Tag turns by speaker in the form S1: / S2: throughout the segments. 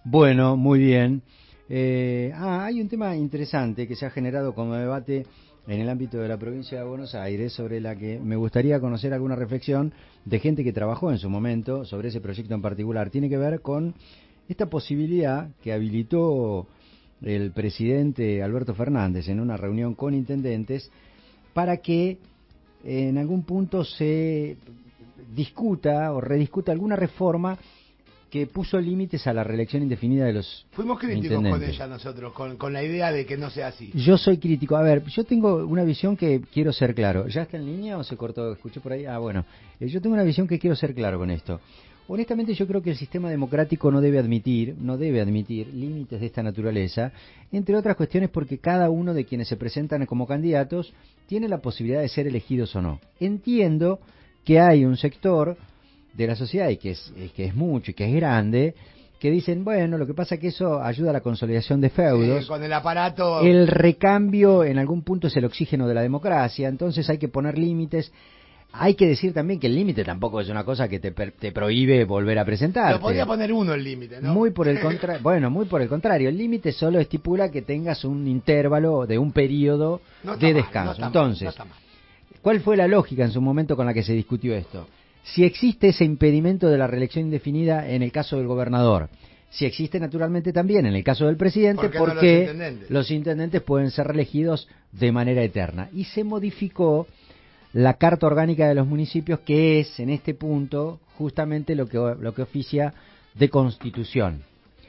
S1: Bueno, muy bien. Hay un tema interesante que se ha generado como debate en el ámbito de la provincia de Buenos Aires, sobre la que me gustaría conocer alguna reflexión de gente que trabajó en su momento sobre ese proyecto en particular. Tiene que ver con esta posibilidad que habilitó el presidente Alberto Fernández en una reunión con intendentes para que en algún punto se discuta o rediscuta alguna reforma que puso límites a la reelección indefinida de los
S2: Fuimos críticos con ella nosotros, con la idea de que no sea así.
S1: Yo soy crítico. A ver, yo tengo una visión que quiero ser claro. ¿Ya está en línea o se cortó? Escuché por ahí. Bueno. Yo tengo una visión que quiero ser claro con esto. Honestamente, yo creo que el sistema democrático no debe admitir límites de esta naturaleza, entre otras cuestiones porque cada uno de quienes se presentan como candidatos tiene la posibilidad de ser elegidos o no. Entiendo que hay un sector de la sociedad, y que es mucho y que es grande, que dicen, bueno, lo que pasa es que eso ayuda a la consolidación de feudos.
S2: Sí, con el aparato.
S1: El recambio en algún punto es el oxígeno de la democracia, entonces hay que poner límites. Hay que decir también que el límite tampoco es una cosa que te prohíbe volver a presentarte.
S2: Lo podría poner uno el límite, ¿no?
S1: Muy por el contrario, el límite solo estipula que tengas un intervalo de un periodo de descanso. Entonces, ¿cuál fue la lógica en su momento con la que se discutió esto? Si existe ese impedimento de la reelección indefinida en el caso del gobernador, si existe naturalmente también en el caso del presidente, porque los intendentes pueden ser reelegidos de manera eterna. Y se modificó la Carta Orgánica de los Municipios, que es en este punto justamente lo que oficia de constitución.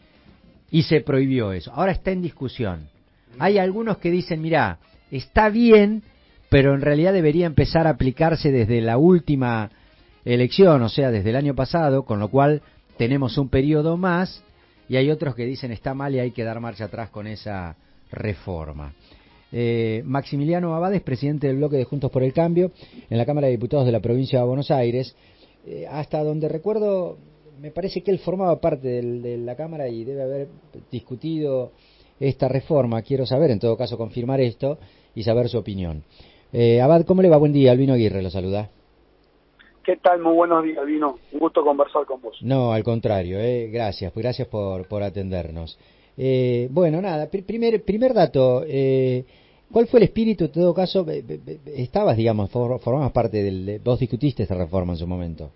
S1: Y se prohibió eso. Ahora está en discusión. Hay algunos que dicen, mirá, está bien, pero en realidad debería empezar a aplicarse desde la última elección, o sea, desde el año pasado, con lo cual tenemos un periodo más, y hay otros que dicen está mal y hay que dar marcha atrás con esa reforma. Maximiliano Abades, presidente del bloque de Juntos por el Cambio en la Cámara de Diputados de la provincia de Buenos Aires. Hasta donde recuerdo, me parece que él formaba parte de la Cámara y debe haber discutido esta reforma. Quiero saber, en todo caso, confirmar esto y saber su opinión. Abad, ¿cómo le va? Buen día, Albino Aguirre lo saluda.
S3: ¿Qué tal? Muy buenos días, Albino. Un gusto conversar con vos.
S1: No, al contrario, gracias por atendernos. Bueno, nada, primer dato, ¿cuál fue el espíritu? En todo caso, estabas, digamos, formabas parte vos discutiste esta reforma en su momento.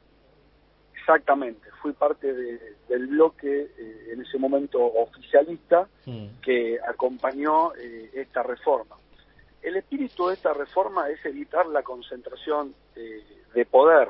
S3: Exactamente, fui parte del bloque en ese momento oficialista que acompañó esta reforma. El espíritu de esta reforma es evitar la concentración de poder.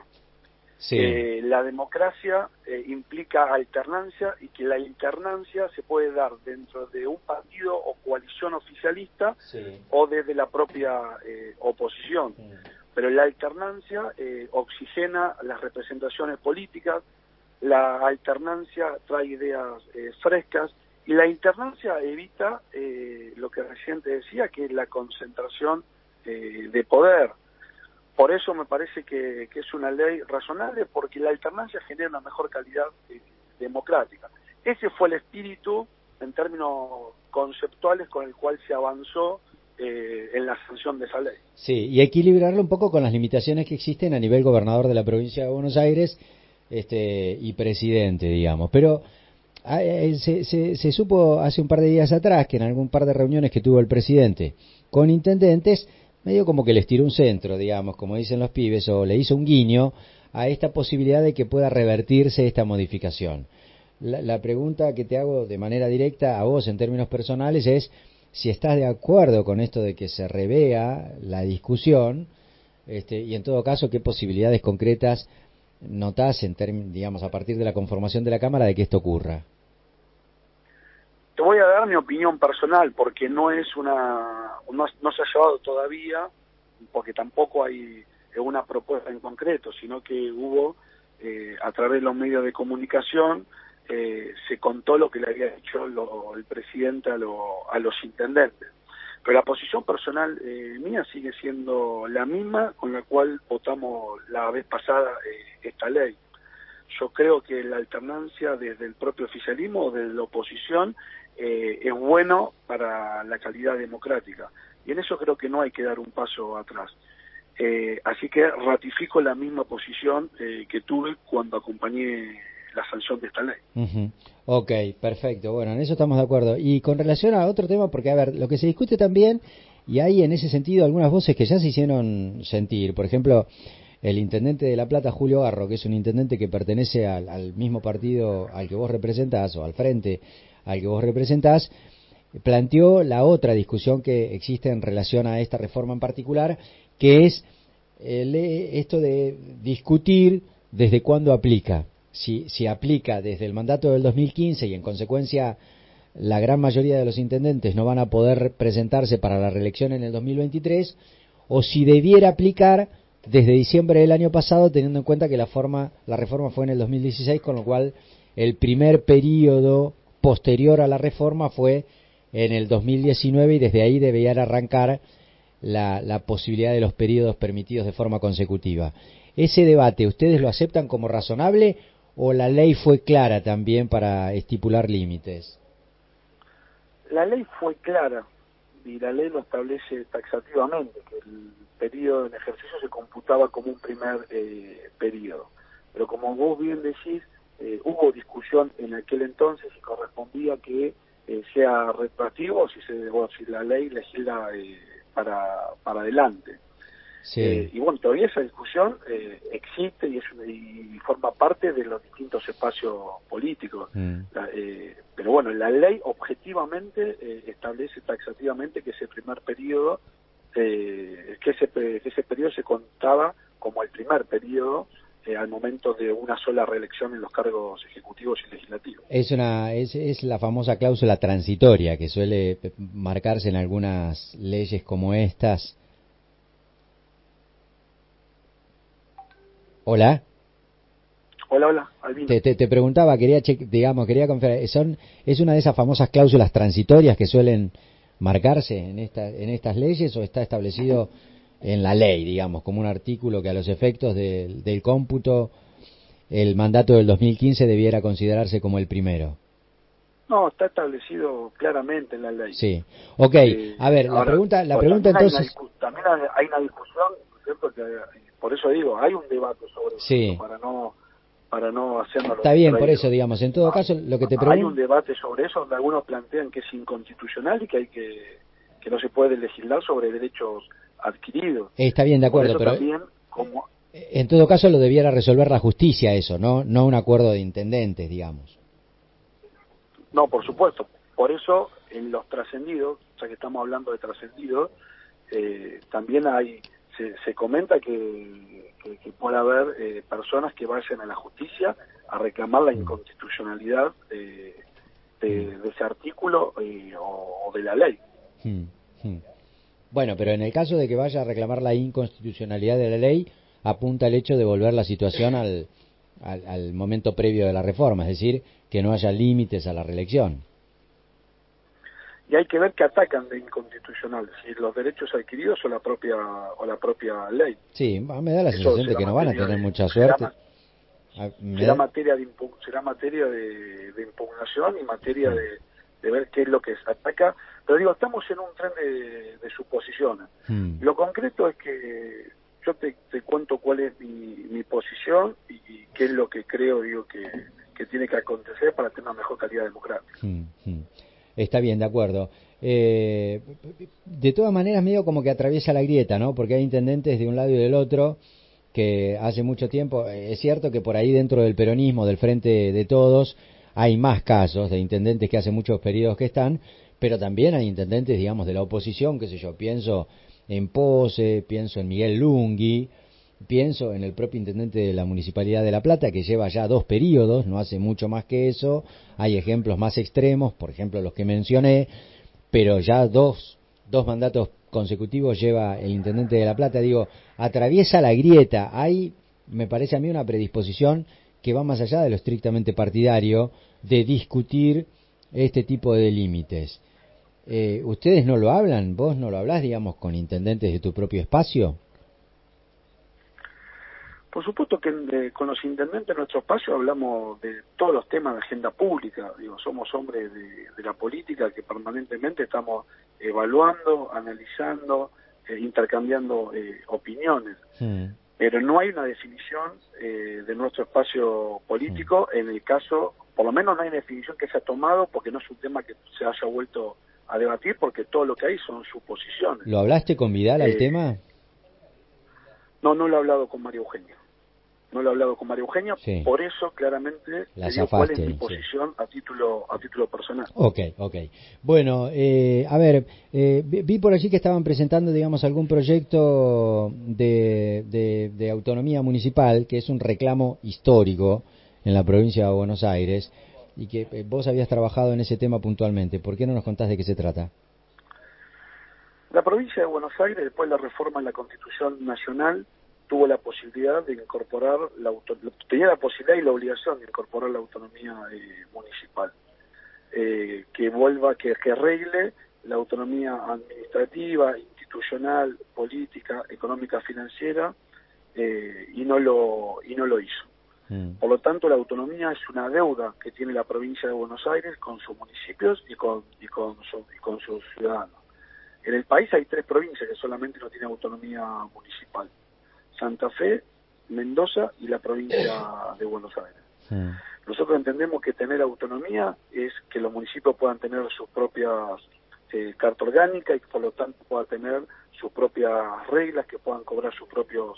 S1: Sí.
S3: La democracia implica alternancia, y que la alternancia se puede dar dentro de un partido o coalición oficialista, sí, o desde la propia oposición. Pero la alternancia oxigena las representaciones políticas, la alternancia trae ideas frescas, y la alternancia evita lo que recién te decía, que es la concentración de poder. Por eso me parece que es una ley razonable, porque la alternancia genera una mejor calidad democrática. Ese fue el espíritu, en términos conceptuales, con el cual se avanzó en la sanción de esa ley.
S1: Sí, y equilibrarlo un poco con las limitaciones que existen a nivel gobernador de la provincia de Buenos Aires y presidente, digamos. Pero se supo hace un par de días atrás que en algún par de reuniones que tuvo el presidente con intendentes, medio como que les tiró un centro, digamos, como dicen los pibes, o le hizo un guiño a esta posibilidad de que pueda revertirse esta modificación. La pregunta que te hago de manera directa a vos en términos personales es si estás de acuerdo con esto de que se revea la discusión, y en todo caso, qué posibilidades concretas notás, digamos, a partir de la conformación de la Cámara, de que esto ocurra.
S3: Te voy a dar mi opinión personal, porque no se ha llevado todavía, porque tampoco hay una propuesta en concreto, sino que hubo, a través de los medios de comunicación, se contó lo que le había dicho el presidente a los intendentes. Pero la posición personal mía sigue siendo la misma con la cual votamos la vez pasada esta ley. Yo creo que la alternancia desde el propio oficialismo o desde la oposición es bueno para la calidad democrática, y en eso creo que no hay que dar un paso atrás. Así que ratifico la misma posición que tuve cuando acompañé la sanción de esta ley.
S1: Ok, perfecto. Bueno, en eso estamos de acuerdo. Y con relación a otro tema, porque a ver, lo que se discute también, y hay en ese sentido algunas voces que ya se hicieron sentir, por ejemplo, el intendente de La Plata, Julio Garro, que es un intendente que pertenece al mismo partido al que vos representás, o al frente al que vos representás, planteó la otra discusión que existe en relación a esta reforma en particular, que es esto de discutir desde cuándo aplica. Si aplica desde el mandato del 2015 y en consecuencia la gran mayoría de los intendentes no van a poder presentarse para la reelección en el 2023, o si debiera aplicar desde diciembre del año pasado, teniendo en cuenta que la reforma fue en el 2016, con lo cual el primer periodo posterior a la reforma fue en el 2019 y desde ahí debería arrancar la posibilidad de los periodos permitidos de forma consecutiva. Ese debate, ¿ustedes lo aceptan como razonable o la ley fue clara también para estipular límites?
S3: La ley fue clara y la ley lo establece taxativamente, que el periodo en ejercicio se computaba como un primer periodo. Pero como vos bien decís, hubo discusión en aquel entonces si correspondía que sea retroactivo o si la ley legisla para adelante.
S1: Sí.
S3: Y bueno, todavía esa discusión existe y forma parte de los distintos espacios políticos. Pero bueno, la ley objetivamente establece taxativamente que ese primer periodo, que ese periodo se contaba como el primer periodo al momento de una sola reelección en los cargos ejecutivos y legislativos.
S1: Es la famosa cláusula transitoria que suele marcarse en algunas leyes como estas. Hola.
S3: Hola, Albino.
S1: Te preguntaba, quería confiar, ¿es una de esas famosas cláusulas transitorias que suelen marcarse en estas leyes o está establecido en la ley, digamos, como un artículo que a los efectos del cómputo el mandato del 2015 debiera considerarse como el primero?
S3: No, está establecido claramente en la ley.
S1: Sí. Ok, a ver, la pregunta entonces...
S3: También hay una discusión, ¿no es cierto? Que, por eso digo, hay un debate sobre
S1: sí.
S3: eso, para no hacernos...
S1: Está bien, por eso, digamos, en todo caso, lo que te pregunto...
S3: Hay un debate sobre eso donde algunos plantean que es inconstitucional y que no se puede legislar sobre derechos adquiridos.
S1: Está bien, de acuerdo, pero...
S3: También, como...
S1: En todo caso lo debiera resolver la justicia eso, no un acuerdo de intendentes, digamos.
S3: No, por supuesto. Por eso, en los trascendidos, ya que estamos hablando de trascendidos, también se comenta que puede haber personas que vayan a la justicia a reclamar la inconstitucionalidad de ese artículo o de la ley.
S1: Bueno, pero en el caso de que vaya a reclamar la inconstitucionalidad de la ley, apunta el hecho de volver la situación al momento previo de la reforma, es decir, que no haya límites a la reelección.
S3: Y hay que ver qué atacan de inconstitucional, si los derechos adquiridos o la propia ley.
S1: Sí, me da la sensación de que no van a tener mucha suerte.
S3: Será materia de impugnación y materia de ver qué es lo que se ataca. Pero digo, estamos en un tren de suposiciones. Lo concreto es que yo te cuento cuál es mi posición y qué es lo que creo que tiene que acontecer para tener una mejor calidad democrática.
S1: Está bien, de acuerdo. De todas maneras, medio como que atraviesa la grieta, ¿no? Porque hay intendentes de un lado y del otro que hace mucho tiempo, es cierto que por ahí dentro del peronismo, del Frente de Todos, hay más casos de intendentes que hace muchos periodos que están, pero también hay intendentes, digamos, de la oposición, qué sé yo, pienso en Pose, pienso en Miguel Lungui, pienso en el propio intendente de la Municipalidad de La Plata, que lleva ya 2 periodos, no hace mucho más que eso. Hay ejemplos más extremos, por ejemplo los que mencioné, pero ya dos mandatos consecutivos lleva el intendente de La Plata. Digo, atraviesa la grieta. Hay, me parece a mí, una predisposición que va más allá de lo estrictamente partidario de discutir este tipo de límites. ¿Ustedes no lo hablan? ¿Vos no lo hablás, digamos, con intendentes de tu propio espacio?
S3: Por supuesto que con los intendentes de nuestro espacio hablamos de todos los temas de agenda pública. Digo, somos hombres de la política que permanentemente estamos evaluando, analizando, intercambiando opiniones. pero no hay una definición de nuestro espacio político. En el caso, por lo menos no hay una definición que se ha tomado, porque no es un tema que se haya vuelto a debatir, porque todo lo que hay son suposiciones.
S1: ¿Lo hablaste con Vidal al tema?
S3: No lo he hablado con María Eugenia. No lo he hablado con María Eugenia,
S1: sí.
S3: Por eso claramente
S1: la
S3: digo cuál es mi
S1: sí.
S3: posición a título personal.
S1: Ok. Bueno, a ver, vi por allí que estaban presentando, digamos, algún proyecto de autonomía municipal, que es un reclamo histórico en la provincia de Buenos Aires, y que vos habías trabajado en ese tema puntualmente. ¿Por qué no nos contás de qué se trata?
S3: La provincia de Buenos Aires, después de la reforma en la Constitución Nacional, tuvo la posibilidad de incorporar, tenía la posibilidad y la obligación de incorporar la autonomía municipal, que arregle la autonomía administrativa, institucional, política, económica, financiera, y no lo hizo. Por lo tanto, la autonomía es una deuda que tiene la provincia de Buenos Aires con sus municipios y con sus ciudadanos. En el país hay 3 provincias que solamente no tienen autonomía municipal: Santa Fe, Mendoza y la provincia de Buenos Aires. Nosotros entendemos que tener autonomía es que los municipios puedan tener sus propias carta orgánica y que por lo tanto puedan tener sus propias reglas, que puedan cobrar sus propios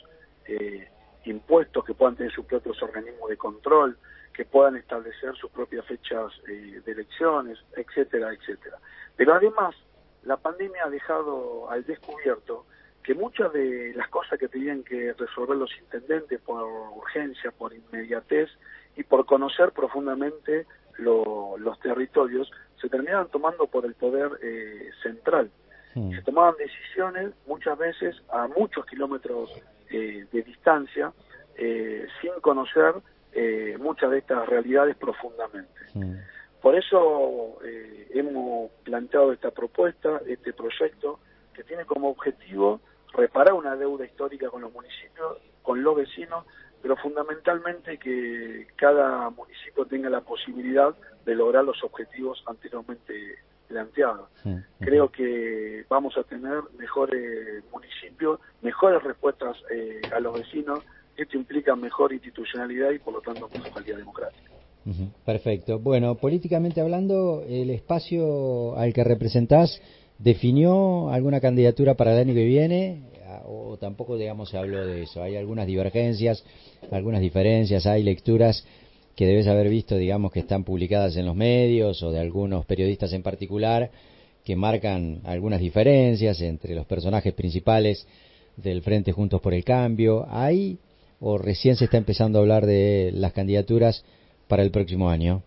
S3: impuestos, que puedan tener sus propios organismos de control, que puedan establecer sus propias fechas de elecciones, etcétera, etcétera. Pero además, la pandemia ha dejado al descubierto que muchas de las cosas que tenían que resolver los intendentes por urgencia, por inmediatez y por conocer profundamente los territorios, se terminaban tomando por el poder central. Se tomaban decisiones muchas veces a muchos kilómetros de distancia, sin conocer muchas de estas realidades profundamente. Por eso hemos planteado esta propuesta, este proyecto, que tiene como objetivo reparar una deuda histórica con los municipios, con los vecinos, pero fundamentalmente que cada municipio tenga la posibilidad de lograr los objetivos anteriormente planteados. Creo que vamos a tener mejores municipios, mejores respuestas a los vecinos. Esto implica mejor institucionalidad y por lo tanto mejor calidad democrática.
S1: Perfecto. Bueno, políticamente hablando, ¿el espacio al que representás definió alguna candidatura para el año que viene? ¿O tampoco, digamos, se habló de eso? ¿Hay algunas divergencias, algunas diferencias? ¿Hay lecturas que debes haber visto, digamos, que están publicadas en los medios o de algunos periodistas en particular, que marcan algunas diferencias entre los personajes principales del Frente Juntos por el Cambio? ¿Hay o recién se está empezando a hablar de las candidaturas para el próximo año?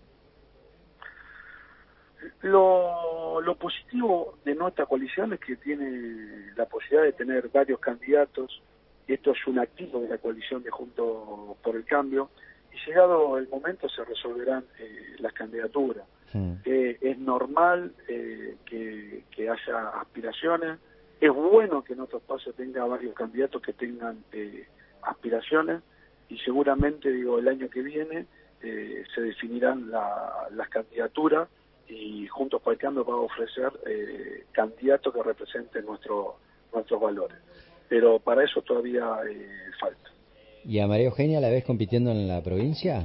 S3: Lo positivo de nuestra coalición es que tiene la posibilidad de tener varios candidatos. Esto es un activo de la coalición de Juntos por el Cambio, y llegado el momento se resolverán las candidaturas. Es normal que haya aspiraciones. Es bueno que nuestro espacio tenga varios candidatos que tengan aspiraciones, y seguramente, el año que viene se definirán las candidaturas, y Juntos por el Cambio va a ofrecer candidatos que representen nuestros valores. Pero para eso todavía falta.
S1: ¿Y a María Eugenia la ves compitiendo en la provincia?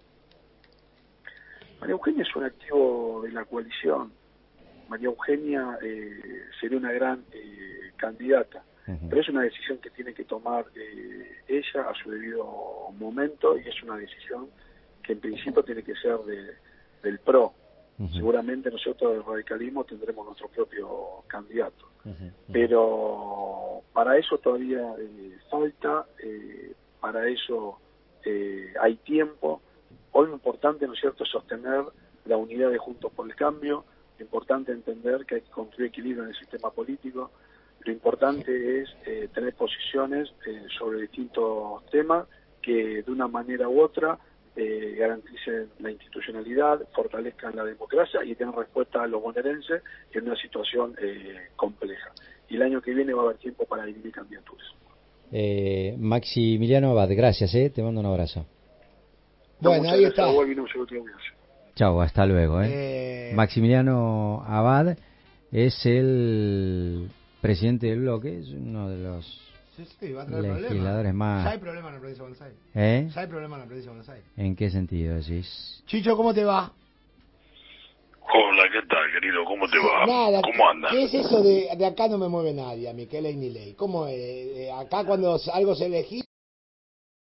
S3: María Eugenia es un activo de la coalición. María Eugenia sería una gran candidata, pero es una decisión que tiene que tomar ella a su debido momento, y es una decisión que en principio tiene que ser del PRO. Seguramente nosotros del radicalismo tendremos nuestro propio candidato, pero para eso todavía falta, para eso hay tiempo. Hoy lo importante, ¿no es cierto?, es sostener la unidad de Juntos por el Cambio. Lo importante es entender que hay que construir equilibrio en el sistema político. Lo importante es tener posiciones sobre distintos temas que de una manera u otra garanticen la institucionalidad, fortalezcan la democracia y den respuesta a los bonaerenses en una situación compleja. Y el año que viene va a haber tiempo para dirimir candidaturas.
S1: Maximiliano Abad, gracias, te mando un abrazo.
S2: Bueno, ahí está.
S1: Chau, hasta luego. Maximiliano Abad es el presidente del bloque, es uno de los
S2: Sí, va a traer problemas.
S1: Legisladores más.
S2: Ya hay problemas en la provincia de Buenos Aires. Ya hay problemas en la provincia de Buenos Aires.
S1: ¿En qué sentido decís?
S2: Chicho, ¿cómo te va?
S4: Hola, ¿qué tal, querido? ¿Cómo te va?
S2: Nada,
S4: ¿Cómo andas?
S2: ¿qué es eso de acá no me mueve nadie, a mí? ¿Qué ley ni ley? ¿Cómo es? Acá cuando algo se elegí